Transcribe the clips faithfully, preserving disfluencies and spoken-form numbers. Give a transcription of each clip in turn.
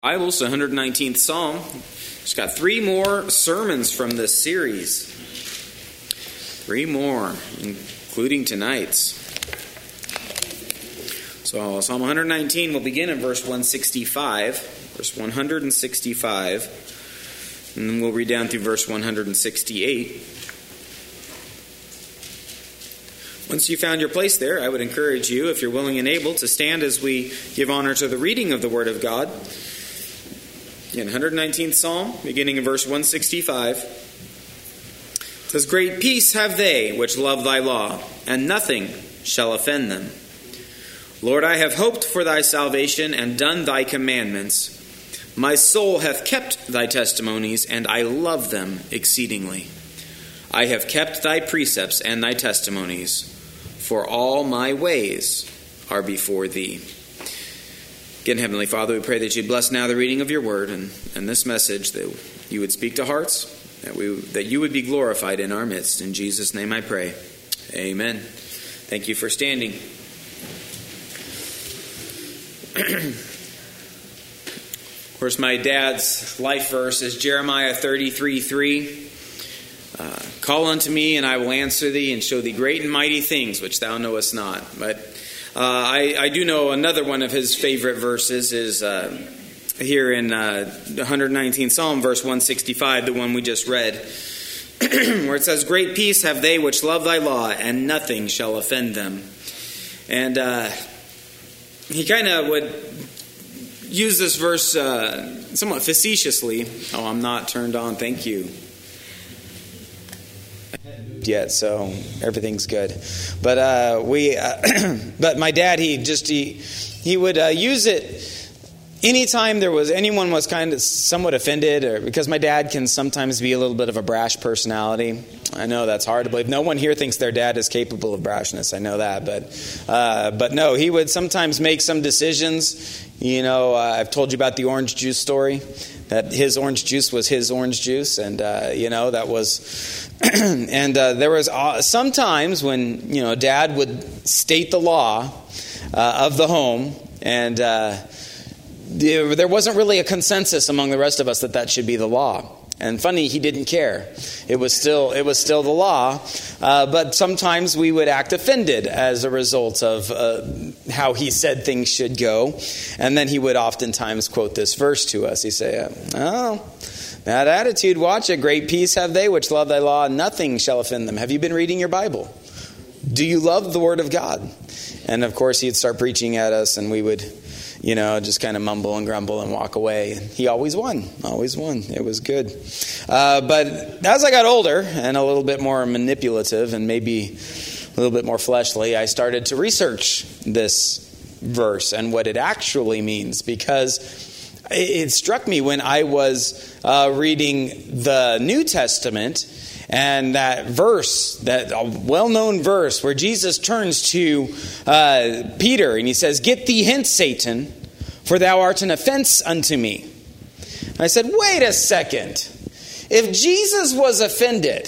Bibles, the one hundred nineteenth Psalm. Just got three more sermons from this series. Three more, including tonight's. So Psalm one hundred nineteen will begin in verse one sixty-five. Verse one hundred sixty-five. And then we'll read down through verse one hundred sixty-eight. Once you found your place there, I would encourage you, if you're willing and able, to stand as we give honor to the reading of the Word of God. In one hundred nineteenth Psalm, beginning in verse one sixty-five, it says, "Great peace have they which love thy law, and nothing shall offend them. Lord, I have hoped for thy salvation and done thy commandments. My soul hath kept thy testimonies, and I love them exceedingly. I have kept thy precepts and thy testimonies, for all my ways are before thee." Again, Heavenly Father, we pray that you'd bless now the reading of your word and, and this message, that you would speak to hearts, that we that you would be glorified in our midst. In Jesus' name I pray. Amen. Thank you for standing. Of course, my dad's life verse is Jeremiah thirty-three three. Uh, "Call unto me, and I will answer thee, and show thee great and mighty things which thou knowest not." But Uh, I, I do know another one of his favorite verses is uh, here in uh, the one hundred nineteenth Psalm, verse one sixty-five, the one we just read, where it says, "Great peace have they which love thy law, and nothing shall offend them." And uh, he kind of would use this verse uh, somewhat facetiously. Oh, I'm not turned on, thank you. Yet, so everything's good. But uh, we, uh, but my dad, he just he he would uh, use it anytime there was anyone was kind of somewhat offended, or because my dad can sometimes be a little bit of a brash personality. I know that's hard to believe. No one here thinks their dad is capable of brashness. I know that, but uh, but no, he would sometimes make some decisions. You know, uh, I've told you about the orange juice story. That his orange juice was his orange juice, and uh, you know that was, and uh, there was uh, sometimes when you know Dad would state the law uh, of the home, and uh, there, there wasn't really a consensus among the rest of us that that should be the law. And funny, he didn't care. It was still it was still the law, uh, but sometimes we would act offended as a result of uh, how he said things should go. And then he would oftentimes quote this verse to us. He'd say, "Oh, that attitude, watch it. Great peace have they which love thy law, and nothing shall offend them." Have you been reading your Bible? Do you love the Word of God? And of course, he'd start preaching at us, and we would, you know, just kind of mumble and grumble and walk away. He always won, always won. It was good. Uh, but as I got older and a little bit more manipulative and maybe a little bit more fleshly, I started to research this verse and what it actually means, because it struck me when I was uh, reading the New Testament, and that verse, that well-known verse where Jesus turns to uh, Peter and he says, "Get thee hence, Satan, for thou art an offense unto me." And I said, wait a second. If Jesus was offended,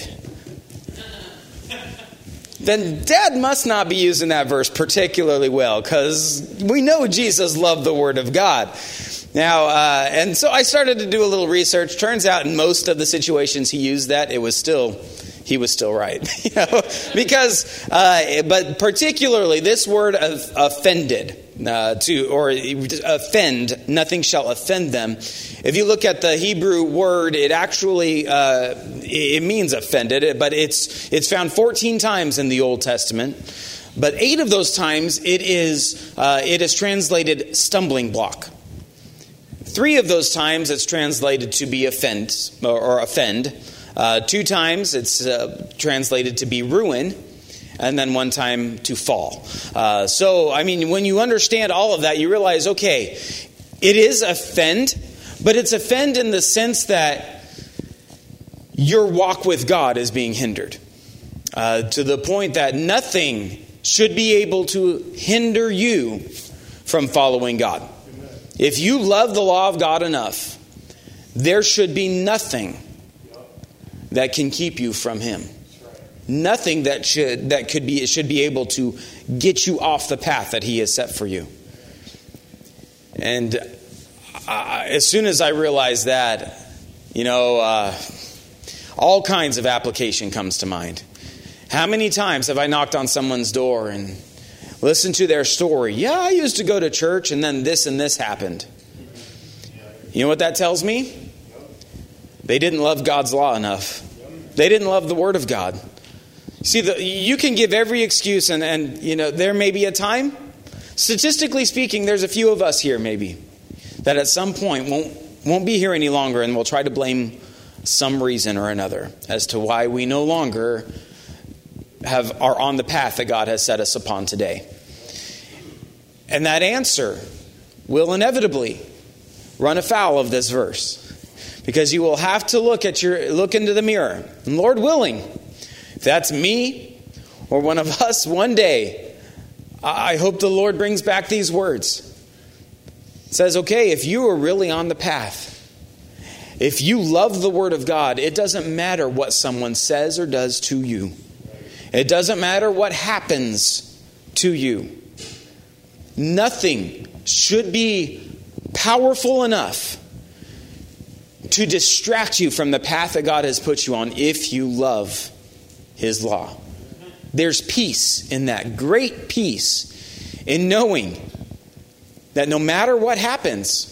then Dad must not be using that verse particularly well, because we know Jesus loved the Word of God. Now, uh, and so I started to do a little research. Turns out in most of the situations he used that, it was still, he was still right. you know, because, uh, but particularly this word of offended, uh, to, or offend, nothing shall offend them. If you look at the Hebrew word, it actually, uh, it means offended, but it's, it's found fourteen times in the Old Testament. But eight of those times it is, uh, it is translated stumbling block. Three of those times it's translated to be offend or, or offend. Uh, two times it's uh, translated to be ruin. And then one time to fall. Uh, so, I mean, when you understand all of that, you realize, okay, it is offend, but it's offend in the sense that your walk with God is being hindered. Uh, to the point that nothing should be able to hinder you from following God. If you love the law of God enough, there should be nothing that can keep you from Him. Nothing that should that could be should be able to get you off the path that He has set for you. And uh, as soon as I realized that, you know, uh, all kinds of application comes to mind. How many times have I knocked on someone's door and listened to their story? Yeah, I used to go to church and then this and this happened. You know what that tells me? They didn't love God's law enough. They didn't love the Word of God. See, the, you can give every excuse, and, and you know there may be a time, statistically speaking, there's a few of us here maybe, that at some point won't won't be here any longer, and we'll try to blame some reason or another as to why we no longer have are on the path that God has set us upon today. And that answer will inevitably run afoul of this verse. Because you will have to look at your look into the mirror. And Lord willing, if that's me or one of us one day, I hope the Lord brings back these words. It says, okay, if you are really on the path, if you love the Word of God, it doesn't matter what someone says or does to you. It doesn't matter what happens to you. Nothing should be powerful enough to distract you from the path that God has put you on if you love His law. There's peace in that, great peace in knowing that no matter what happens,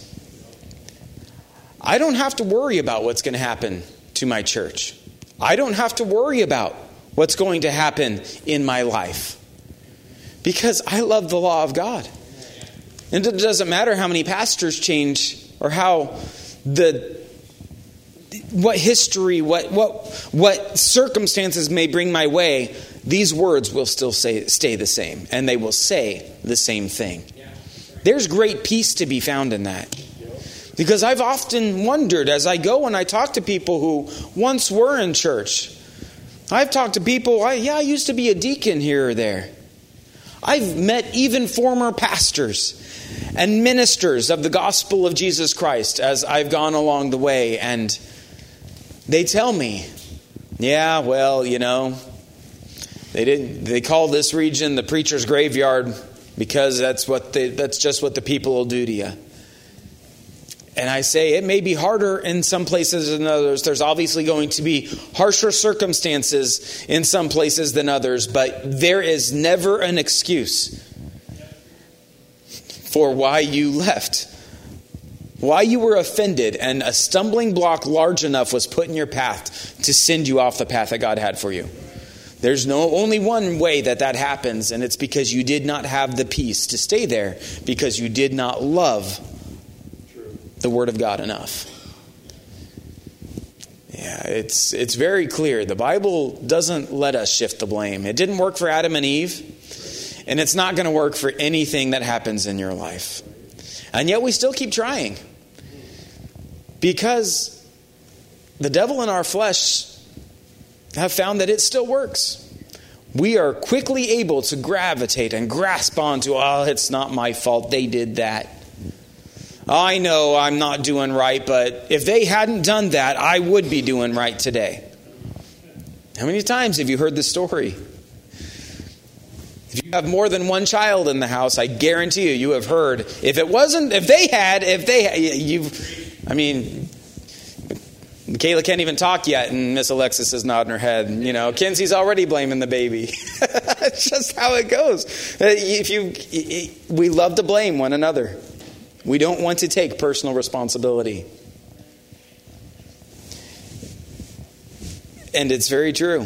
I don't have to worry about what's going to happen to my church. I don't have to worry about what's going to happen in my life because I love the law of God. And it doesn't matter how many pastors change or how the what history, what what what circumstances may bring my way, these words will still say, stay the same, and they will say the same thing. There's great peace to be found in that. Because I've often wondered as I go and I talk to people who once were in church. I've talked to people, I, yeah, I used to be a deacon here or there. I've met even former pastors and ministers of the gospel of Jesus Christ as I've gone along the way, and they tell me, yeah, well, you know, they didn't. They call this region the preacher's graveyard because that's what they, that's just what the people will do to you. And I say it may be harder in some places than others. There's obviously going to be harsher circumstances in some places than others, but there is never an excuse for why you left. Why you were offended and a stumbling block large enough was put in your path to send you off the path that God had for you. There's no only one way that that happens, and it's because you did not have the peace to stay there because you did not love the Word of God enough. Yeah, it's it's very clear. The Bible doesn't let us shift the blame. It didn't work for Adam and Eve, and it's not going to work for anything that happens in your life. And yet we still keep trying. Because the devil in our flesh have found that it still works. We are quickly able to gravitate and grasp onto, oh, it's not my fault, they did that. I know I'm not doing right, but if they hadn't done that, I would be doing right today. How many times have you heard this story? If you have more than one child in the house, I guarantee you, you have heard. If it wasn't, if they had, if they, you've, I mean, Michaela can't even talk yet, and Miss Alexis is nodding her head. You know, Kenzie's already blaming the baby. It's just how it goes. If you, we love to blame one another. We don't want to take personal responsibility. And it's very true.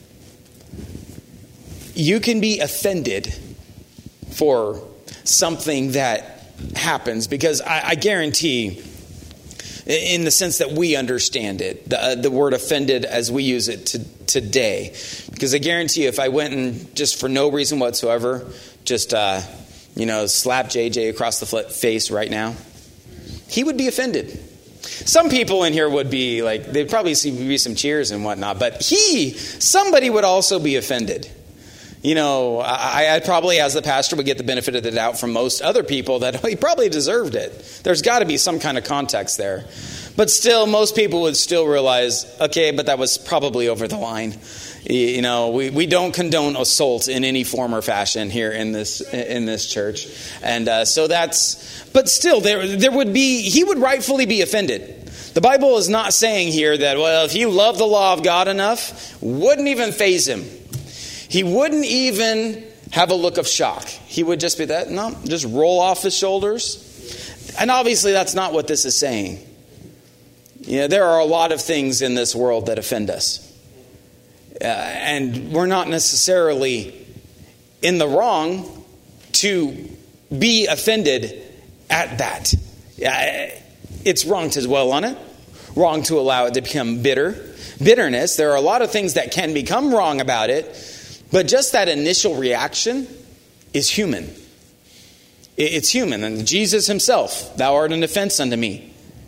You can be offended for something that happens because I, I guarantee, in the sense that we understand it, the, uh, the word offended as we use it to, today. Because I guarantee you, if I went and just for no reason whatsoever, just uh, you know, slap J J across the face right now, he would be offended. Some people in here would be like, they'd probably see be some cheers and whatnot, but he, somebody would also be offended. You know, I, I probably, as the pastor, would get the benefit of the doubt from most other people that he probably deserved it. There's got to be some kind of context there. But still, most people would still realize, okay, but that was probably over the line. You know, we, we don't condone assault in any form or fashion here in this in this church. And uh, so that's, but still, there there would be, he would rightfully be offended. The Bible is not saying here that, well, if you love the law of God enough, wouldn't even faze him. He wouldn't even have a look of shock. He would just be that, no, just roll off his shoulders. And obviously that's not what this is saying. You know, there are a lot of things in this world that offend us. Uh, and we're not necessarily in the wrong to be offended at that. Uh, it's wrong to dwell on it. Wrong to allow it to become bitter. Bitterness, there are a lot of things that can become wrong about it. But just that initial reaction is human. It's human. And Jesus himself, thou art an offense unto me.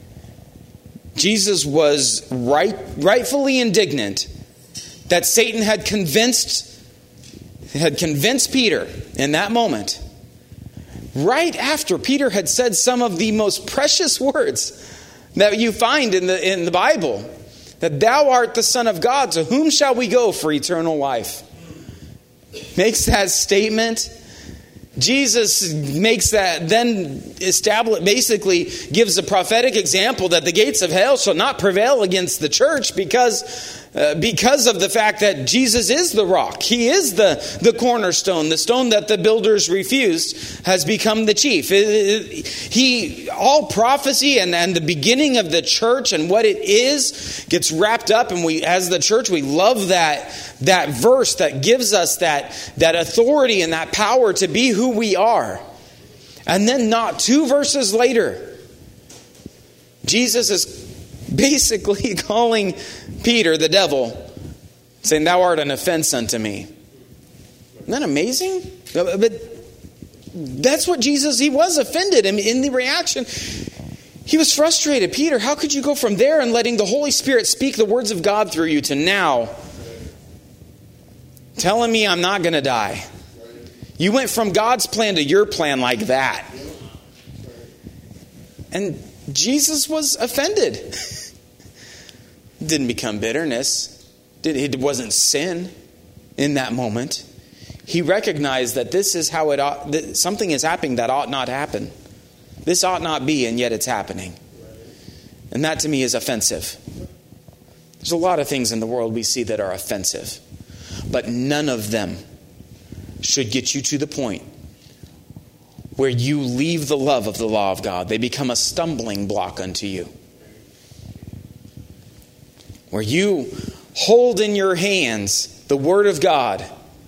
Jesus was right, rightfully indignant that Satan had convinced, had convinced Peter in that moment, right after Peter had said some of the most precious words that you find in the in the Bible, that thou art the Son of God, to whom shall we go for eternal life? Makes that statement. Jesus makes that, then establish, basically gives a prophetic example that the gates of hell shall not prevail against the church because uh, because of the fact that Jesus is the rock. He is the, the cornerstone. The stone that the builders refused has become the chief. It, it, he, all prophecy and, and the beginning of the church and what it is gets wrapped up, and we, as the church, we love that that verse that gives us that, that authority and that power to be who we are. And then not two verses later, Jesus is basically calling Peter the devil, saying, thou art an offense unto me. Isn't that amazing? But that's what Jesus, he was offended. I mean, in the reaction, he was frustrated. Peter, how could you go from there and letting the Holy Spirit speak the words of God through you to now telling me I'm not going to die? You went from God's plan to your plan like that. And Jesus was offended. Didn't become bitterness. It wasn't sin in that moment. He recognized that this is how it ought, that something is happening that ought not happen. This ought not be, and yet it's happening. And that to me is offensive. There's a lot of things in the world we see that are offensive. But none of them should get you to the point where you leave the love of the law of God. They become a stumbling block unto you. Where you hold in your hands the Word of God,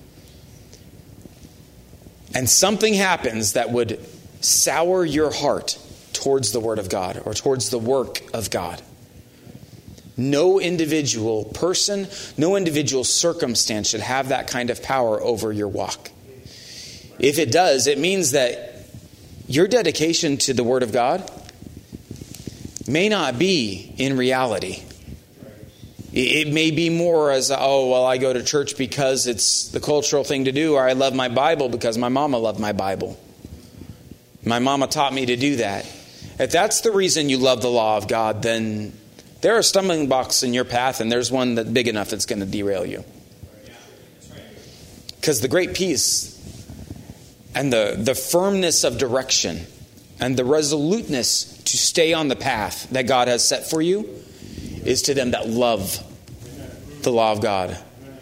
and something happens that would sour your heart towards the Word of God or towards the work of God. No individual person, no individual circumstance should have that kind of power over your walk. If it does, it means that your dedication to the Word of God may not be in reality. It may be more as, oh, well, I go to church because it's the cultural thing to do, or I love my Bible because my mama loved my Bible. My mama taught me to do that. If that's the reason you love the law of God, then there are stumbling blocks in your path, and there's one that's big enough that's going to derail you. Because the great peace and the, the firmness of direction and the resoluteness to stay on the path that God has set for you is to them that love the law of God.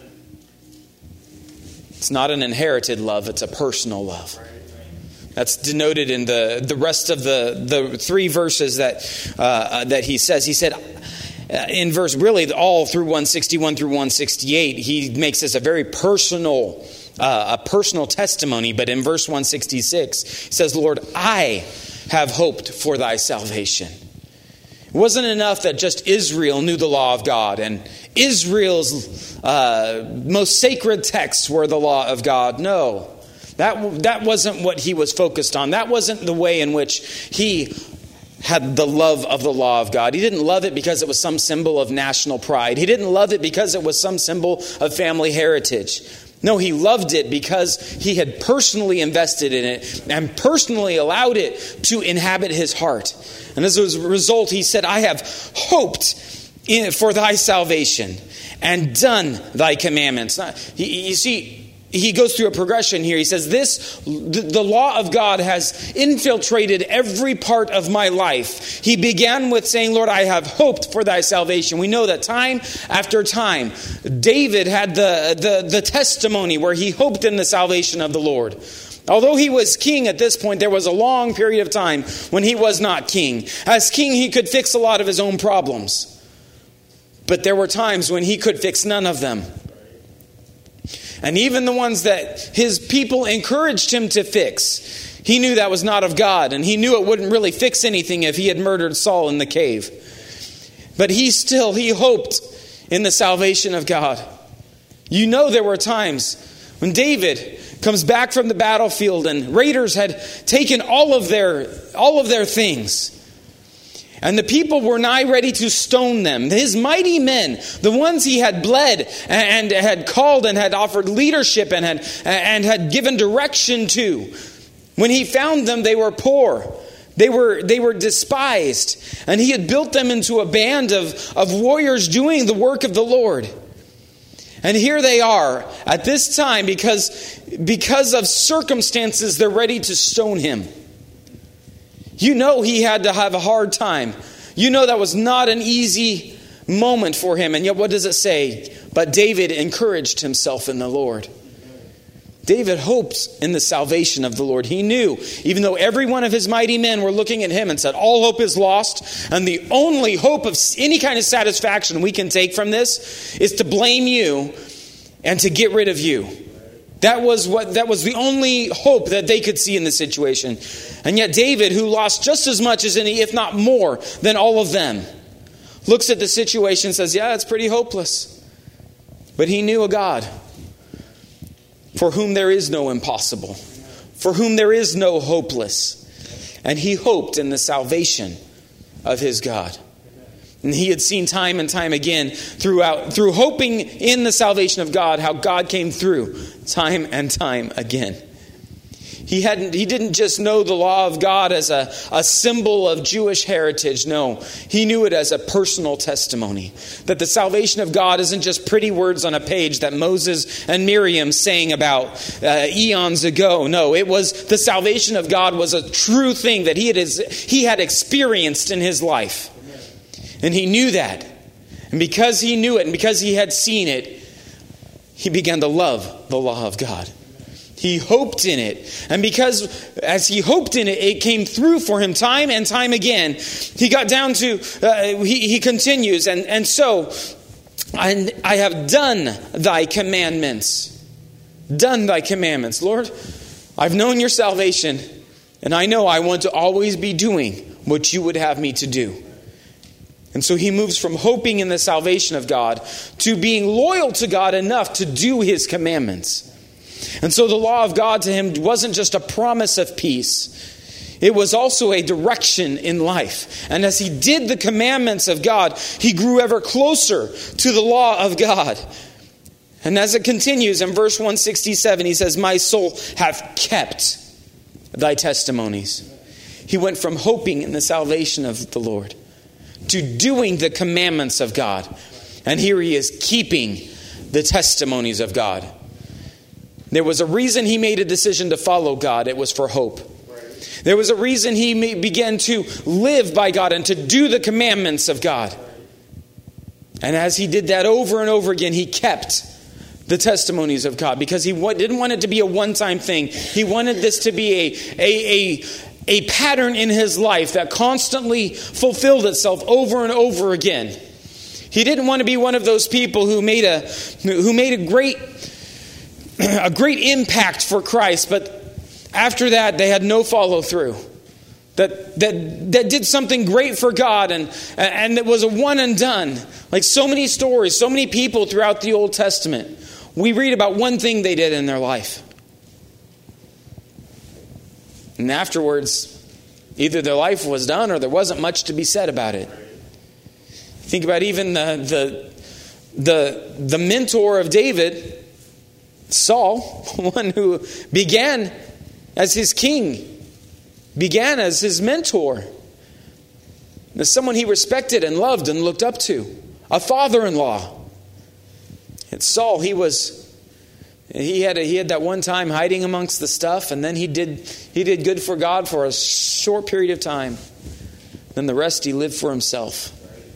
It's not an inherited love, it's a personal love. That's denoted in the, the rest of the, the three verses that uh, that he says. He said uh, in verse, really all through one sixty-one through one sixty-eight, he makes this a very personal, uh, a personal testimony. But in verse one sixty-six, he says, Lord, I have hoped for thy salvation. It wasn't enough that just Israel knew the law of God and Israel's uh, most sacred texts were the law of God. No. That that wasn't what he was focused on. That wasn't the way in which he had the love of the law of God. He didn't love it because it was some symbol of national pride. He didn't love it because it was some symbol of family heritage. No, he loved it because he had personally invested in it and personally allowed it to inhabit his heart. And as a result, he said, I have hoped in, for thy salvation and done thy commandments. You see, he goes through a progression here. He says, this, the law of God has infiltrated every part of my life. He began with saying, Lord, I have hoped for thy salvation. We know that time after time, David had the, the, the testimony where he hoped in the salvation of the Lord. Although he was king at this point, there was a long period of time when he was not king. As king, he could fix a lot of his own problems. But there were times when he could fix none of them. And even the ones that his people encouraged him to fix, he knew that was not of God. And he knew it wouldn't really fix anything if he had murdered Saul in the cave. But he still, he hoped in the salvation of God. You know, there were times when David comes back from the battlefield and raiders had taken all of their, all of their things. And the people were nigh ready to stone them. His mighty men, the ones he had bled and had called and had offered leadership and had, and had given direction to. When he found them, they were poor. They were, they were despised. And he had built them into a band of, of warriors doing the work of the Lord. And here they are at this time because, because of circumstances, they're ready to stone him. You know he had to have a hard time. You know that was not an easy moment for him. And yet what does it say? But David encouraged himself in the Lord. David hoped in the salvation of the Lord. He knew, even though every one of his mighty men were looking at him and said, all hope is lost, and the only hope of any kind of satisfaction we can take from this is to blame you and to get rid of you. That was what that was the only hope that they could see in the situation. And yet David, who lost just as much as any, if not more, than all of them, looks at the situation and says, yeah, it's pretty hopeless. But he knew a God for whom there is no impossible, for whom there is no hopeless. And he hoped in the salvation of his God. And he had seen time and time again throughout, through hoping in the salvation of God, how God came through time and time again. He hadn't. He didn't just know the law of God as a, a symbol of Jewish heritage. No, he knew it as a personal testimony. That the salvation of God isn't just pretty words on a page that Moses and Miriam sang about uh, eons ago. No, it was the salvation of God was a true thing that he had, he had experienced in his life. And he knew that. And because he knew it and because he had seen it, he began to love the law of God. He hoped in it. And because as he hoped in it, it came through for him time and time again. He got down to, uh, he, he continues, and, and so, and I have done thy commandments. Done thy commandments. Lord, I've known your salvation, and I know I want to always be doing what you would have me to do. And so he moves from hoping in the salvation of God to being loyal to God enough to do his commandments. And so the law of God to him wasn't just a promise of peace. It was also a direction in life. And as he did the commandments of God, he grew ever closer to the law of God. And as it continues in verse one sixty-seven, he says, my soul hath kept thy testimonies. He went from hoping in the salvation of the Lord to doing the commandments of God. And here he is keeping the testimonies of God. There was a reason he made a decision to follow God. It was for hope. There was a reason he began to live by God and to do the commandments of God. And as he did that over and over again, he kept the testimonies of God because he didn't want it to be a one-time thing. He wanted this to be a, a, a, a pattern in his life that constantly fulfilled itself over and over again. He didn't want to be one of those people who made a who made a great a great impact for Christ, but after that they had no follow through. That that that did something great for God and and it was a one and done. Like so many stories, so many people throughout the Old Testament, we read about one thing they did in their life. And afterwards, either their life was done or there wasn't much to be said about it. Think about even the the the, the mentor of David, Saul, one who began as his king, began as his mentor, as someone he respected and loved and looked up to. a father-in-law. And Saul, he was he had a, he had that one time hiding amongst the stuff, and then he did he did good for God for a short period of time. Then the rest he lived for himself.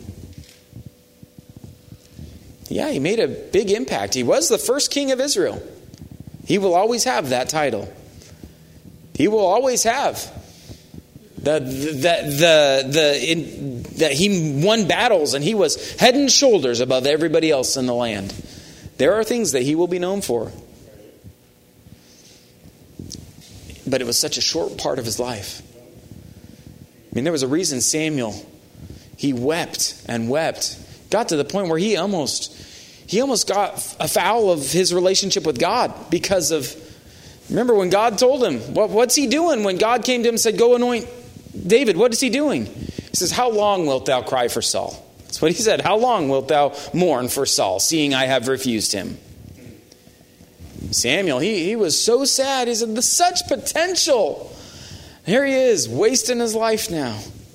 Yeah, he made a big impact. He was the first king of Israel. He will always have that title. He will always have the the the the in, that he won battles and he was head and shoulders above everybody else in the land. There are things that he will be known for. But it was such a short part of his life. I mean, there was a reason Samuel, he wept and wept. Got to the point where he almost he almost got afoul of his relationship with God because of, remember when God told him, what, what's he doing? When God came to him and said, go anoint David, what is he doing? He says, how long wilt thou cry for Saul? That's what he said. How long wilt thou mourn for Saul, seeing I have refused him? Samuel, he, he was so sad. He said, there's such potential. Here he is, wasting his life now.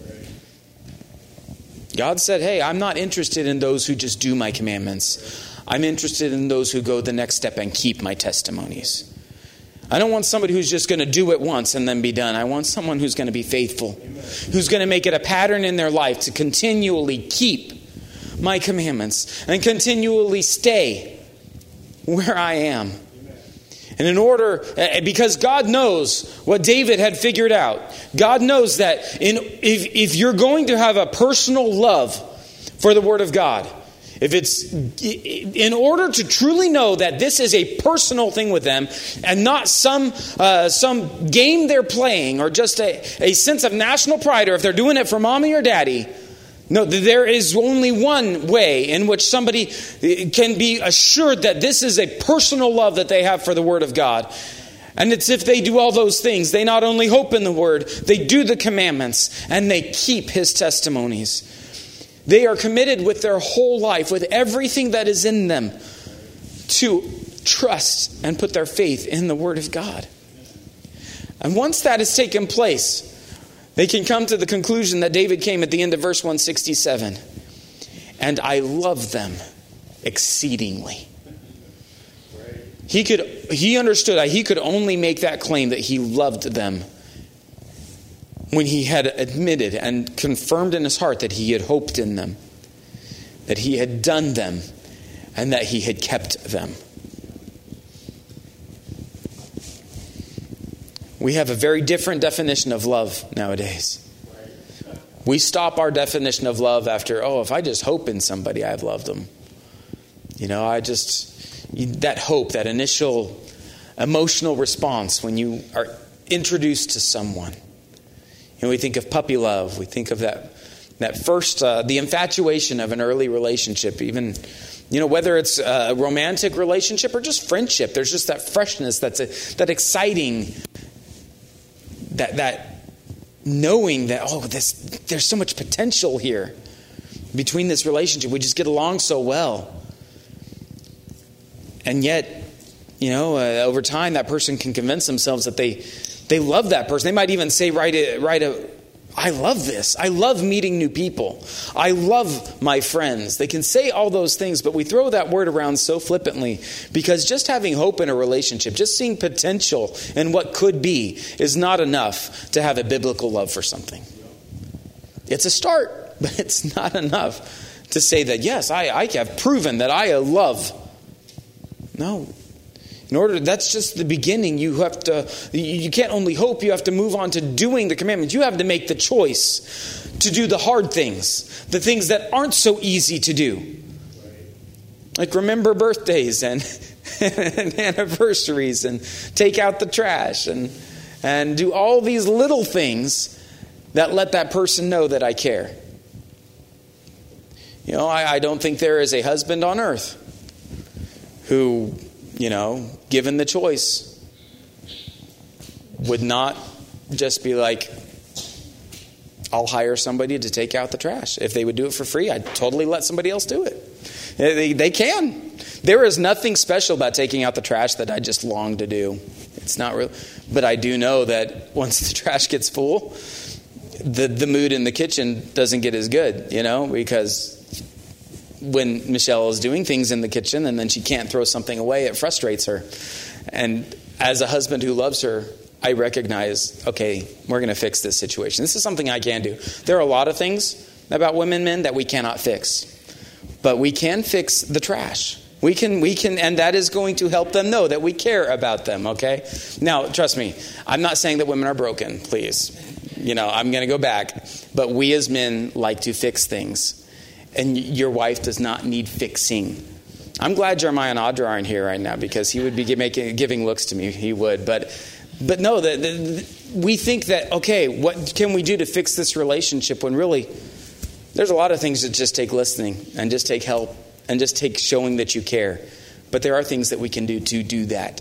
God said, hey, I'm not interested in those who just do my commandments. I'm interested in those who go the next step and keep my testimonies. I don't want somebody who's just going to do it once and then be done. I want someone who's going to be faithful, who's going to make it a pattern in their life to continually keep my commandments and continually stay where I am. And in order, because God knows what David had figured out. God knows that in, if, if you're going to have a personal love for the Word of God, if it's in order to truly know that this is a personal thing with them and not some uh, some game they're playing or just a, a sense of national pride, or if they're doing it for mommy or daddy. No, there is only one way in which somebody can be assured that this is a personal love that they have for the Word of God. And it's if they do all those things, they not only hope in the Word, they do the commandments, and they keep His testimonies. They are committed with their whole life, with everything that is in them, to trust and put their faith in the Word of God. And once that has taken place, they can come to the conclusion that David came at the end of verse one sixty-seven. And I love them exceedingly. He could, he understood that he could only make that claim that he loved them when he had admitted and confirmed in his heart that he had hoped in them, that he had done them, and that he had kept them. We have a very different definition of love nowadays. We stop our definition of love after, oh, if I just hope in somebody, I've loved them. You know, I just, that hope, that initial emotional response when you are introduced to someone. You know, we think of puppy love. We think of that that first, uh, the infatuation of an early relationship. Even, you know, whether it's a romantic relationship or just friendship, there's just that freshness, that's a, that exciting, that that knowing that, oh, this there's so much potential here between this relationship. We just get along so well. And yet, you know, uh, over time, that person can convince themselves that they They love that person. They might even say, right, right, I love this. I love meeting new people. I love my friends. They can say all those things, but we throw that word around so flippantly because just having hope in a relationship, just seeing potential in what could be, is not enough to have a biblical love for something. It's a start, but it's not enough to say that, yes, I, I have proven that I love. No. In order, that's just the beginning. You have to, you can't only hope, you have to move on to doing the commandments. You have to make the choice to do the hard things, the things that aren't so easy to do. Like remember birthdays and, and anniversaries and take out the trash and, and do all these little things that let that person know that I care. You know, I, I don't think there is a husband on earth who, you know, given the choice, would not just be like, I'll hire somebody to take out the trash. If they would do it for free, I'd totally let somebody else do it. They, they can. There is nothing special about taking out the trash that I just long to do. It's not real. But I do know that once the trash gets full, the, the mood in the kitchen doesn't get as good, you know, because when Michelle is doing things in the kitchen and then she can't throw something away, it frustrates her. And as a husband who loves her, I recognize, okay, we're going to fix this situation. This is something I can do. There are a lot of things about women, men that we cannot fix. But we can fix the trash. We can, we can, and that is going to help them know that we care about them, okay? Now, trust me, I'm not saying that women are broken, please. You know, I'm going to go back. But we as men like to fix things. And your wife does not need fixing. I'm glad Jeremiah and Audra aren't here right now because he would be making, giving looks to me. He would. But but no, the, the, we think that, okay, what can we do to fix this relationship when really there's a lot of things that just take listening and just take help and just take showing that you care. But there are things that we can do to do that.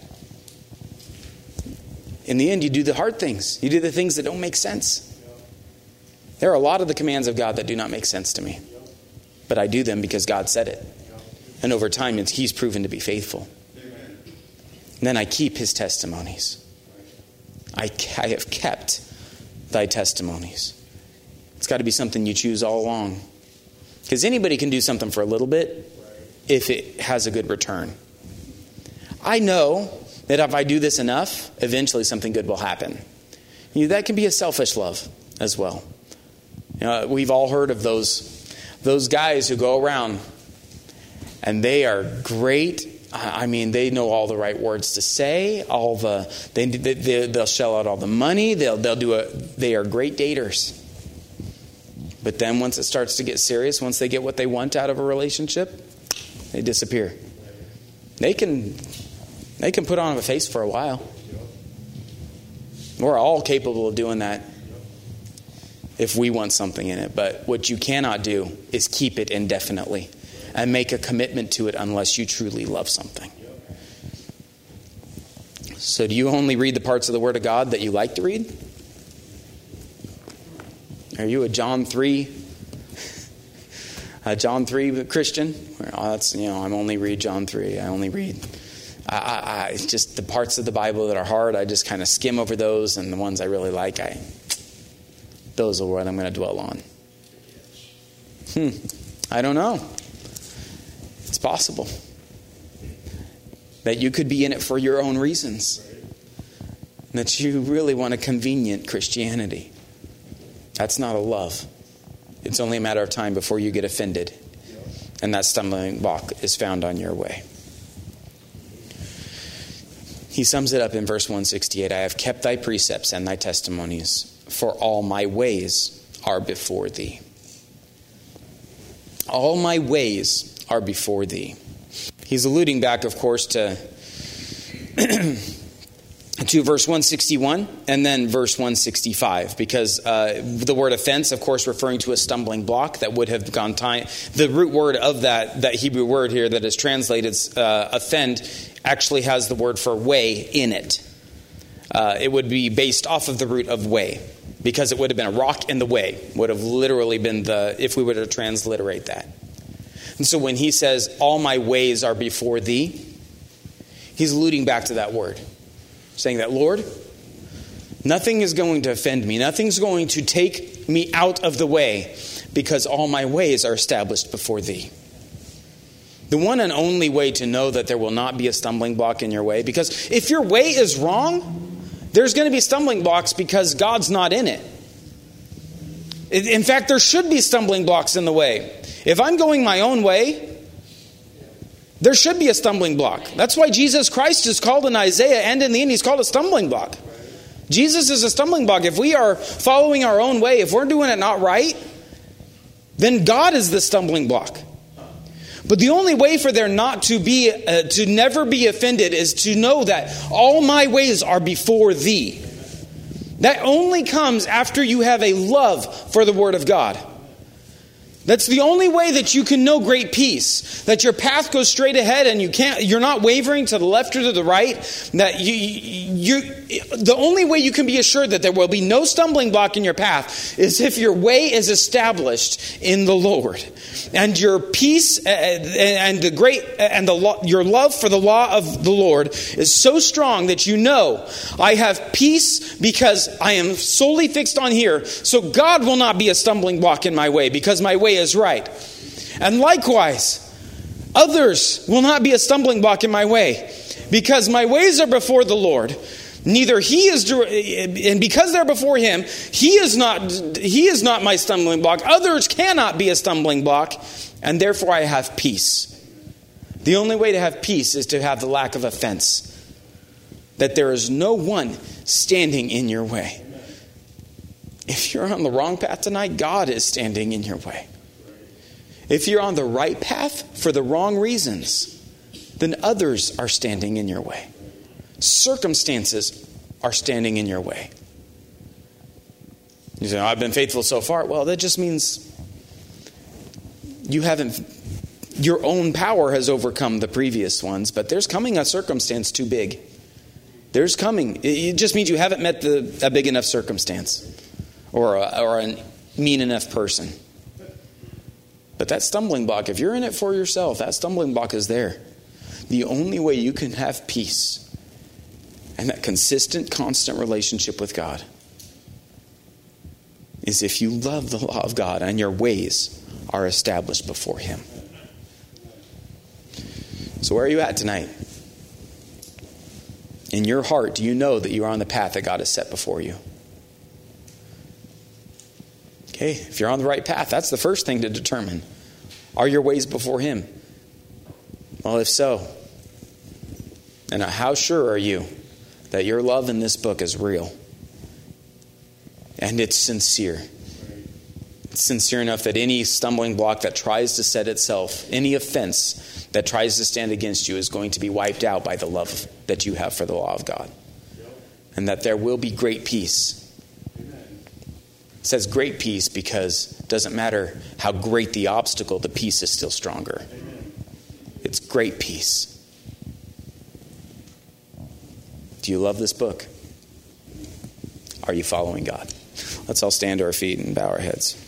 In the end, you do the hard things. You do the things that don't make sense. There are a lot of the commands of God that do not make sense to me. But I do them because God said it. And over time, it's, he's proven to be faithful. And then I keep his testimonies. I, I have kept thy testimonies. It's got to be something you choose all along. Because anybody can do something for a little bit if it has a good return. I know that if I do this enough, eventually something good will happen. You know, that can be a selfish love as well. You know, we've all heard of those those guys who go around and they are great. I mean, they know all the right words to say. All the they, they they'll shell out all the money. They'll they'll do a. They are great daters. But then once it starts to get serious, once they get what they want out of a relationship, they disappear. They can they can put on a face for a while. We're all capable of doing that if we want something in it. But what you cannot do is keep it indefinitely and make a commitment to it unless you truly love something. So do you only read the parts of the Word of God that you like to read? Are you a John three, a John three Christian? Oh, that's, you know, I'm only read John three. I only read. I, I, I, it's just the parts of the Bible that are hard. I just kind of skim over those, and the ones I really like, I those are what I'm going to dwell on. Hmm. I don't know. It's possible that you could be in it for your own reasons. That you really want a convenient Christianity. That's not a love. It's only a matter of time before you get offended. And that stumbling block is found on your way. He sums it up in verse one sixty-eight. I have kept thy precepts and thy testimonies, for all my ways are before thee. All my ways are before thee. He's alluding back, of course, to to verse one sixty-one and then verse one sixty-five, because uh, the word offense, of course, referring to a stumbling block that would have gone time. The root word of that that Hebrew word here that is translated uh, offend actually has the word for way in it. Uh, it would be based off of the root of way, because it would have been a rock in the way. Would have literally been the, if we were to transliterate that. And so when he says, all my ways are before thee, he's alluding back to that word. Saying that, Lord, nothing is going to offend me. Nothing's going to take me out of the way, because all my ways are established before thee. The one and only way to know that there will not be a stumbling block in your way, because if your way is wrong, there's going to be stumbling blocks because God's not in it. In fact, there should be stumbling blocks in the way. If I'm going my own way, there should be a stumbling block. That's why Jesus Christ is called in Isaiah, and in the end he's called a stumbling block. Jesus is a stumbling block. If we are following our own way, if we're doing it not right, then God is the stumbling block. But the only way for there not to be, uh, to never be offended is to know that all my ways are before thee. That only comes after you have a love for the Word of God. That's the only way that you can know great peace. That your path goes straight ahead and you can't, you're not wavering to the left or to the right. That you, you, the only way you can be assured that there will be no stumbling block in your path is if your way is established in the Lord. And your peace and the great and the your love for the law of the Lord is so strong that you know, I have peace because I am solely fixed on here. So God will not be a stumbling block in my way because my way is right. And likewise, others will not be a stumbling block in my way, because my ways are before the Lord. Neither he is, and because they're before him, he is not, he is not my stumbling block. Others cannot be a stumbling block, and therefore I have peace. The only way to have peace is to have the lack of offense. That there is no one standing in your way. If you're on the wrong path tonight, God is standing in your way. If you're on the right path for the wrong reasons, then others are standing in your way. Circumstances are standing in your way. You say, I've been faithful so far. Well, that just means you haven't, your own power has overcome the previous ones, but there's coming a circumstance too big. There's coming. It just means you haven't met the, a big enough circumstance or a, or a mean enough person. But that stumbling block, if you're in it for yourself, that stumbling block is there. The only way you can have peace and that consistent, constant relationship with God is if you love the law of God and your ways are established before him. So where are you at tonight? In your heart, do you know that you are on the path that God has set before you? Okay, if you're on the right path, that's the first thing to determine. Are your ways before him? Well, if so, and how sure are you that your love in this book is real? And it's sincere. It's sincere enough that any stumbling block that tries to set itself, any offense that tries to stand against you is going to be wiped out by the love that you have for the law of God. And that there will be great peace. It says great peace because it doesn't matter how great the obstacle, the peace is still stronger. It's great peace. Do you love this book? Are you following God? Let's all stand to our feet and bow our heads.